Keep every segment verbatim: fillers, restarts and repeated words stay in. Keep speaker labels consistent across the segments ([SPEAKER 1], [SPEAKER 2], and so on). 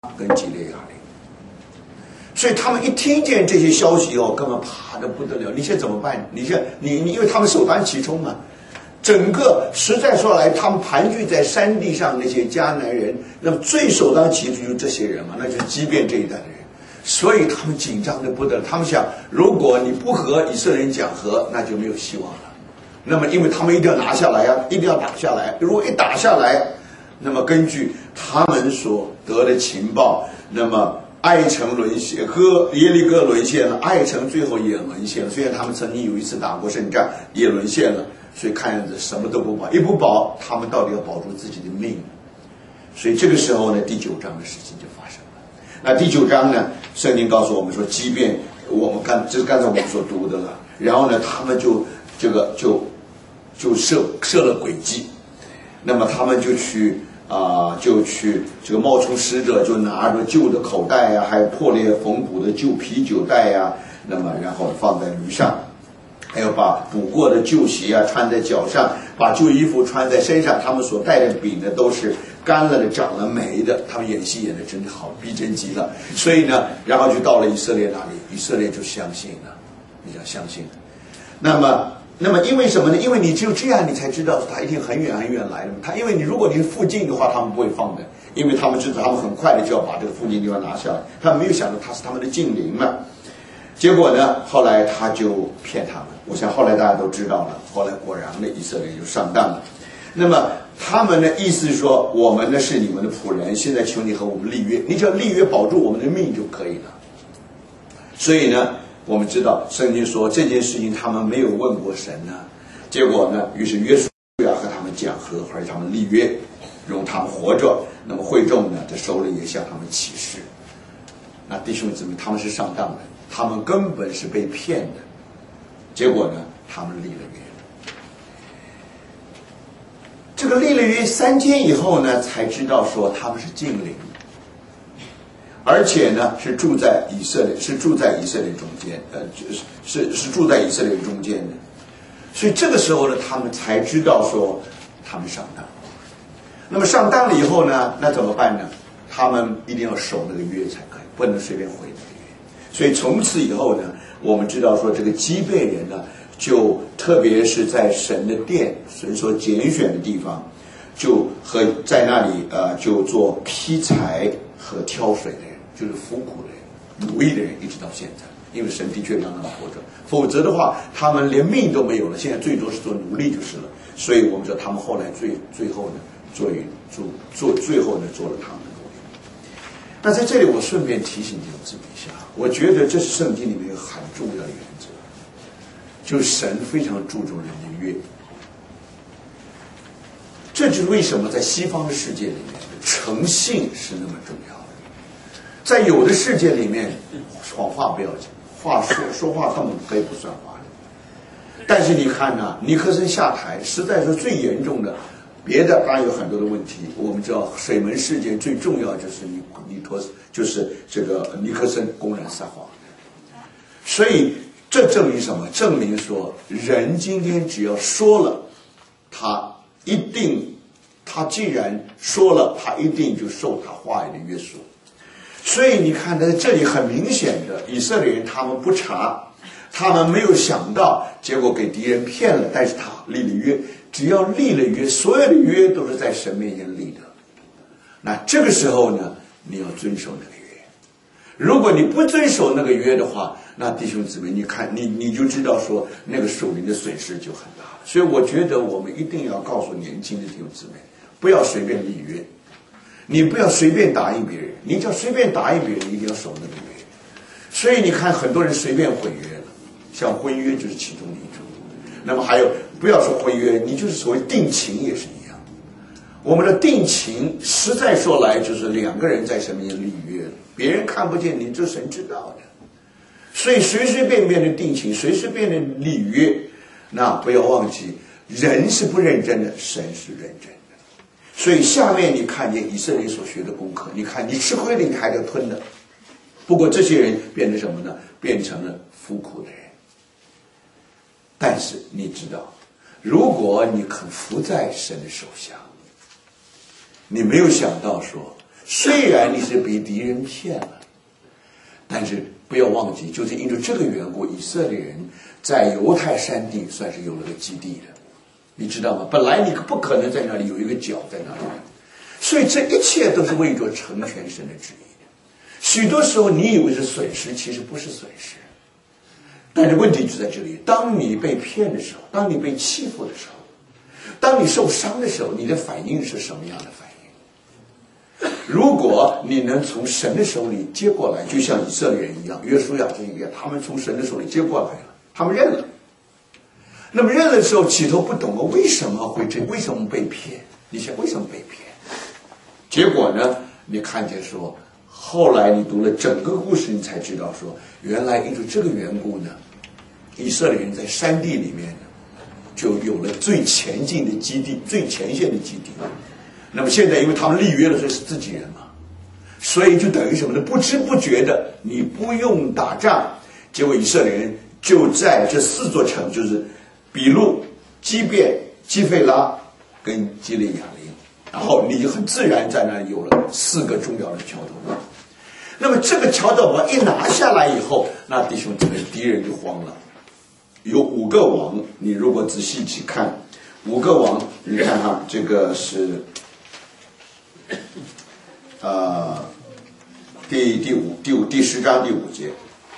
[SPEAKER 1] 跟激烈压力。所以他们一听见这些消息哦，根本怕得不得了。你现在怎么办？你现在你你，因为他们首当其冲嘛。整个实在说来，他们盘踞在山地上那些迦南人，那么最首当其冲就是这些人嘛，那就是基遍这一代的人。所以他们紧张的不得了。他们想，如果你不和以色列人讲和，那就没有希望了。那么，因为他们一定要拿下来呀、啊，一定要打下来。如果一打下来，那么根据他们所得的情报，那么艾城沦陷，哥耶利哥沦陷了，艾城最后也沦陷了。虽然他们曾经有一次打过胜战，也沦陷了。所以看样子什么都不保，一不保，他们到底要保住自己的命。所以这个时候呢，第九章的事情就发生了。那第九章呢，圣经告诉我们说，即便我们刚这是刚才我们所读的了，然后呢，他们就这个就就设设了诡计，那么他们就去啊、呃，就去这个冒充使者，就拿着旧的口袋呀、啊，还有破裂缝补的旧啤酒袋呀、啊，那么然后放在驴上。还有把补过的旧鞋啊穿在脚上，把旧衣服穿在身上，他们所带的饼呢都是干了的、长了霉的。他们演戏演得真好，逼真极了。所以呢，然后就到了以色列那里，以色列就相信了，比较相信了。那么，那么因为什么呢？因为你只有这样，你才知道他一定很远很远来的。他因为你如果你附近的话，他们不会放的，因为他们知道他们很快的就要把这个附近地方拿下来。他们没有想到他是他们的近邻嘛。结果呢，后来他就骗他们。我想后来大家都知道了，后来果然的以色列就上当了。那么他们的意思是说，我们呢是你们的仆人，现在求你和我们立约，你只要立约保住我们的命就可以了。所以呢，我们知道圣经说这件事情他们没有问过神呢，结果呢，于是约书亚和他们讲和，而且他们立约，容他们活着。那么会众呢，这手里也向他们起誓。那弟兄姊妹，他们是上当的。他们根本是被骗的，结果呢，他们立了约。这个立了约三天以后呢，才知道说他们是近邻，而且呢是住在以色列，是住在以色列中间，呃，是是住在以色列中间的。所以这个时候呢，他们才知道说他们上当。那么上当了以后呢，那怎么办呢？他们一定要守那个约才可以，不能随便回的。所以从此以后呢，我们知道说这个基遍人呢，就特别是在神的殿，神所拣选的地方，就和在那里呃，就做劈柴和挑水的人，就是服苦的人、奴役的人，一直到现在。因为神的确让他们活着，否则的话，他们连命都没有了。现在最多是做奴隶就是了。所以我们说他们后来最最后呢，做做做最后呢，做了他们的奴隶。那在这里，我顺便提醒弟兄姊妹一下。我觉得这是圣经里面一个很重要的原则，就是神非常注重人的约。这就是为什么在西方的世界里面，诚信是那么重要的。在有的世界里面，谎话不要讲，话说说话根本可以不算话的。但是你看呢、啊，尼克森下台，实在是最严重的。别的当然有很多的问题，我们知道水门事件最重要就是尼尼托斯，就是这个尼克森公然撒谎。所以这证明什么？证明说人今天只要说了，他一定，他既然说了，他一定就受他话语的约束。所以你看在这里很明显的，以色列人他们不查，他们没有想到，结果给敌人骗了，但是他立了约。只要立了约，所有的约都是在神面前立的。那这个时候呢，你要遵守那个约。如果你不遵守那个约的话，那弟兄姊妹，你看你你就知道说那个属灵的损失就很大了。所以我觉得我们一定要告诉年轻的弟兄姊妹，不要随便立约，你不要随便答应别人，你只要随便答应别人，你一定要守那个约。所以你看很多人随便毁约了，像婚约就是其中的一种。那么还有，不要说婚约，你就是所谓定情也是一样。我们的定情，实在说来就是两个人在神面前立约，别人看不见你，这神知道的。所以随随便便的定情，随随便便的立约，那不要忘记，人是不认真的，神是认真的。所以下面你看见以色列所学的功课，你看你吃亏了，你还得吞的。不过这些人变成什么呢？变成了服苦的人。但是你知道，如果你肯服在神的手下，你没有想到说虽然你是被敌人骗了，但是不要忘记，就是因为这个缘故，以色列人在犹太山地算是有了个基地的，你知道吗？本来你不可能在那里有一个角在那里，所以这一切都是为着成全神的旨意。许多时候你以为是损失，其实不是损失。但是问题就在这里，当你被骗的时候，当你被欺负的时候，当你受伤的时候，你的反应是什么样的反应？如果你能从神的手里接过来，就像以色列人一样，约书亚这一样，他们从神的手里接过来了，他们认了。那么认了的时候，起头不懂为什么会这，为什么被骗？你想为什么被骗？结果呢？你看见说，后来你读了整个故事，你才知道说，原来因为这个缘故呢，以色列人在山地里面呢，就有了最前进的基地，最前线的基地。那么现在因为他们立约了，所以是自己人嘛，所以就等于什么呢？不知不觉的，你不用打仗，结果以色列人就在这四座城，就是比路、基遍、基费拉跟基利亚林，然后你就很自然在那有了四个重要的桥头堡。那么这个桥头堡一拿下来以后，那弟兄姊妹，敌人就慌了。有五个王，你如果仔细去看，五个王，你看哈，这个是，呃，第第五第五第十章第五节。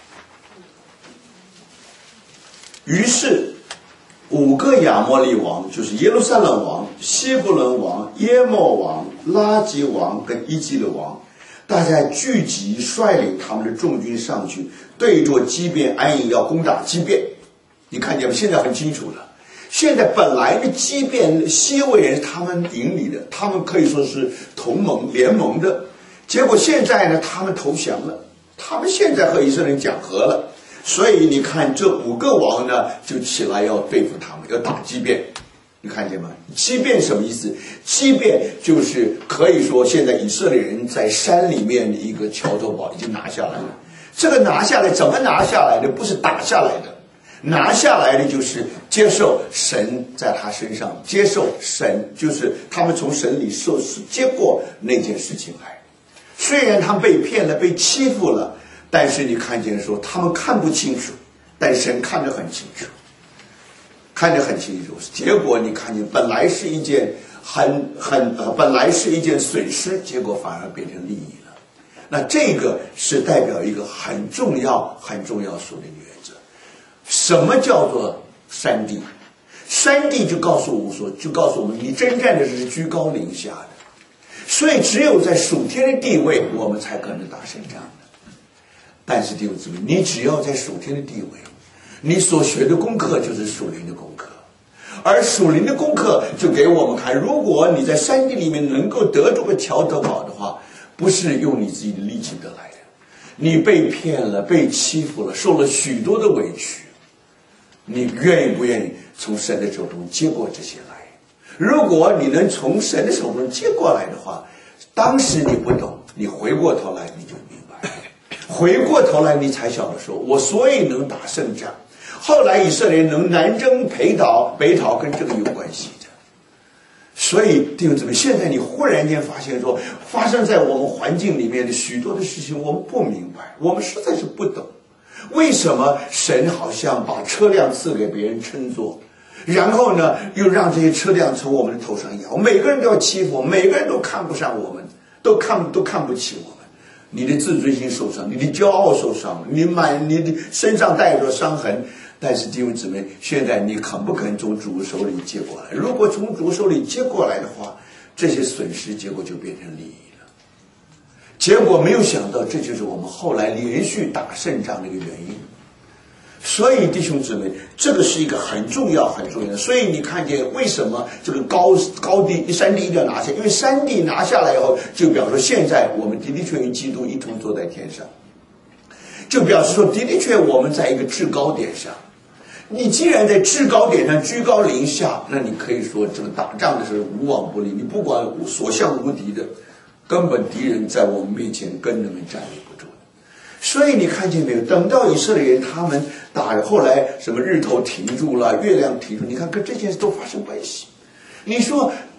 [SPEAKER 1] 于是五个亚摩利王，就是耶路撒冷王、希伯伦王、耶莫王、拉吉王跟伊基的王，大家聚集，率领他们的众军上去，对着基遍安营，要攻打基遍。你看见吗？现在很清楚了。现在本来的基遍西魏人是他们营里的，他们可以说是同盟联盟的。结果现在呢，他们投降了，他们现在和以色列人讲和了。所以你看，这五个王呢，就起来要对付他们，要打基遍。你看见吗？基遍什么意思？基遍就是可以说，现在以色列人在山里面的一个桥头堡已经拿下来了。这个拿下来怎么拿下来的？不是打下来的。拿下来的就是接受神在他身上，接受神，就是他们从神里受接过那件事情来。虽然他们被骗了，被欺负了，但是你看见说他们看不清楚，但神看得很清楚，看得很清楚。结果你看见本来是一件很很呃，本来是一件损失，结果反而变成利益了。那这个是代表一个很重要、很重要属灵的原则。什么叫做山地？山地就告诉我们说，就告诉我们，你征战的是居高临下的，所以只有在属天的地位，我们才可能打胜仗的。但是弟兄姊妹，你只要在属天的地位，你所学的功课就是属灵的功课，而属灵的功课就给我们看，如果你在山地里面能够得住个桥头堡的话，不是用你自己的力气得来的，你被骗了，被欺负了，受了许多的委屈。你愿意不愿意从神的手中接过这些来？如果你能从神的手中接过来的话，当时你不懂，你回过头来你就明白，回过头来你才晓得说，我所以能打胜仗。后来以色列能南征北讨，北讨跟这个有关系的。所以弟兄姊妹，现在你忽然间发现说，发生在我们环境里面的许多的事情，我们不明白，我们实在是不懂。为什么神好像把车辆赐给别人乘坐，然后呢又让这些车辆从我们的头上摇，每个人都要欺负我们，每个人都看不上我们，都看都看不起我们。你的自尊心受伤，你的骄傲受伤，你满你的身上带着伤痕。但是弟兄姊妹，现在你肯不肯从主手里接过来？如果从主手里接过来的话，这些损失结果就变成利益。结果没有想到，这就是我们后来连续打胜仗的一个原因。所以弟兄姊妹，这个是一个很重要很重要的。所以你看见为什么这个高高地山地一定要拿下？因为山地拿下来以后，就表示现在我们的的确与基督一同坐在天上，就表示说的的确我们在一个制高点上。你既然在制高点上居高临下，那你可以说这个打仗的时候无往不利，你不管所向无敌的。根本敌人在我们面前根本站立不住。所以你看见没有？等到以色列人他们打，后来什么日头停住了，月亮停住，你看跟这件事都发生关系。你说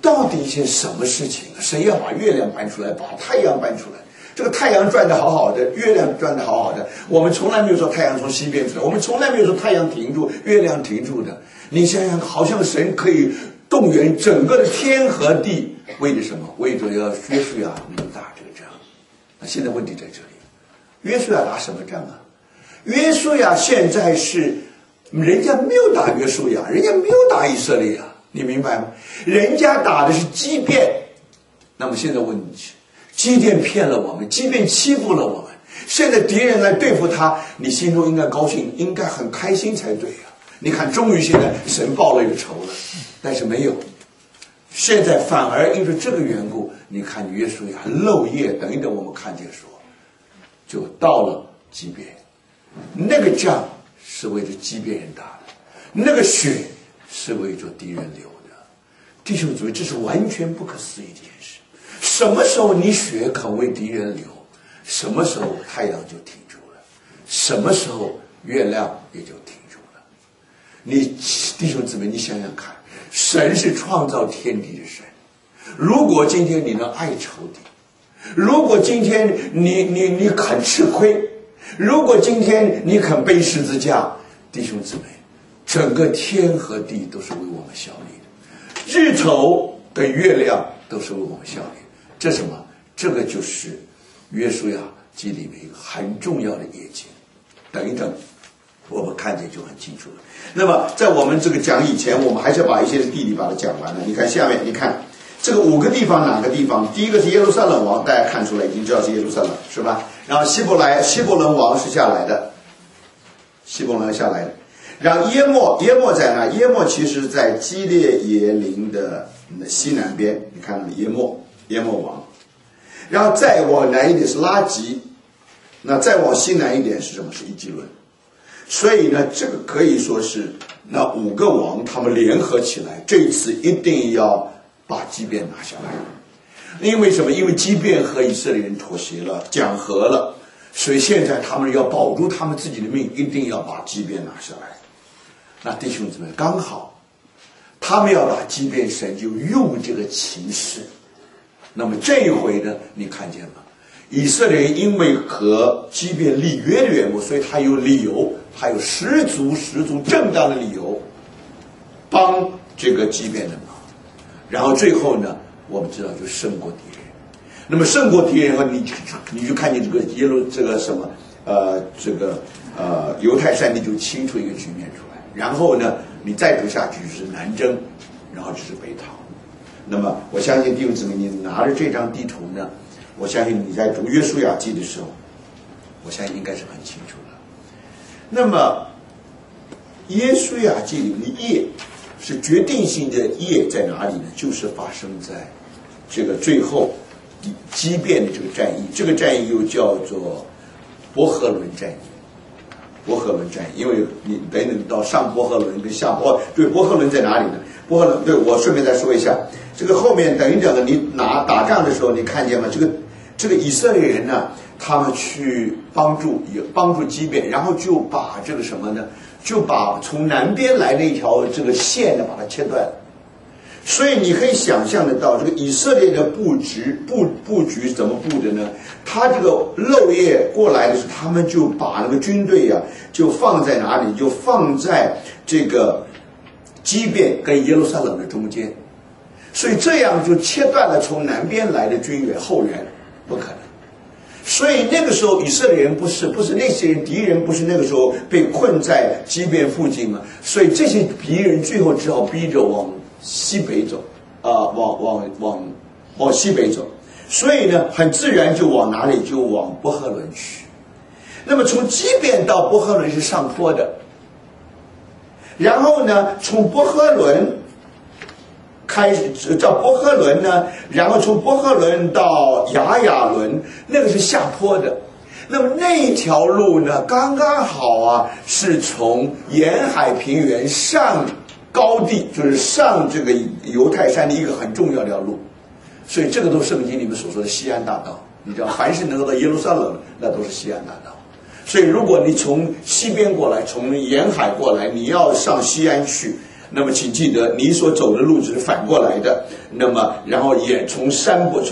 [SPEAKER 1] 到底一件什么事情？谁要把月亮搬出来，把太阳搬出来？这个太阳转得好好的，月亮转得好好的，我们从来没有说太阳从西边出来，我们从来没有说太阳停住，月亮停住的。你想想，好像神可以动员整个的天和地，为了什么？为着要约书亚能打这个仗。那现在问题在这里，约书亚打什么仗啊？约书亚现在是人家没有打约书亚，人家没有打以色列啊，你明白吗？人家打的是基遍。那么现在问题，基甸骗了我们，基甸欺负了我们，现在敌人来对付他，你心中应该高兴，应该很开心才对啊！你看，终于现在神报了一个仇了，但是没有，现在反而因为这个缘故，你看约书亚漏夜，等一等我们看见说，就到了基遍，那个仗是为着基遍人打的，那个血是为着敌人流的，弟兄姊妹，这是完全不可思议的一件事。什么时候你血肯为敌人流，什么时候太阳就停住了，什么时候月亮也就停住了。你弟兄姊妹，你想想看，神是创造天地的神，如果今天你能爱仇敌，如果今天你你你肯吃亏，如果今天你肯背十字架，弟兄姊妹，整个天和地都是为我们效力的，日头跟月亮都是为我们效力的。这什么？这个就是约书亚记里面一个很重要的业绩。等一等，我们看见就很清楚了。那么在我们这个讲以前，我们还是要把一些地理把它讲完了。你看下面，你看这个五个地方，哪个地方？第一个是耶路撒冷王，大家看出来已经知道是耶路撒冷，是吧？然后希伯来希伯伦王是下来的，希伯伦下来的。然后耶莫，耶莫在哪？耶莫其实在基列耶林的西南边，你看到耶莫。耶莫王，然后再往南一点是拉吉，那再往西南一点是什么？是伊基伦。所以呢，这个可以说是那五个王他们联合起来，这一次一定要把基遍拿下来。因为什么？因为基遍和以色列人妥协了，讲和了，所以现在他们要保住他们自己的命，一定要把基遍拿下来。那弟兄姊妹，刚好他们要把基遍，神就用这个情势。那么这一回呢，你看见了，以色列人因为和基遍立约的缘故，所以他有理由，他有十足十足正当的理由帮这个基遍的忙。然后最后呢，我们知道就胜过敌人。那么胜过敌人后，你你就看见这个耶路这个什么呃这个呃犹太山地就清出一个局面出来。然后呢，你再读下去就是南征，然后就是北逃。那么我相信弟兄姊妹，你拿着这张地图呢，我相信你在读约书亚记的时候，我相信应该是很清楚了。那么约书亚记里的业是决定性的业在哪里呢？就是发生在这个最后基遍的这个战役，这个战役又叫做伯和伦战役。伯和伦战役，因为你等等到上伯和伦跟下伯，对，伯和伦在哪里呢？伯和伦，对，我顺便再说一下，这个后面等一等的，你拿打仗的时候，你看见吗？这个这个以色列人呢，他们去帮助也帮助基遍，然后就把这个什么呢？就把从南边来的一条这个线呢，把它切断。所以你可以想象得到，这个以色列的布局布布局怎么布的呢？他这个漏夜过来的时候，他们就把那个军队呀、啊，就放在哪里？就放在这个基遍跟耶路撒冷的中间，所以这样就切断了从南边来的军援后援，不可能。所以那个时候以色列人不是不是那些人敌人不是那个时候被困在基遍附近嘛？所以这些敌人最后只好逼着往西北走，啊、呃，往往往往西北走。所以呢，很自然就往哪里？就往伯和伦去。那么从基遍到伯和伦是上坡的，然后呢，从伯和伦开始叫伯和伦呢，然后从伯和伦到雅雅伦，那个是下坡的。那么那一条路呢，刚刚好啊，是从沿海平原上高地，就是上这个犹太山的一个很重要的条路。所以这个都是圣经里面所说的西安大道。你知道，凡是能够到耶路撒冷，那都是西安大道。所以如果你从西边过来，从沿海过来，你要上西安去， 那么请记得，你所走的路只是反过来的。那么，然后也从山坡。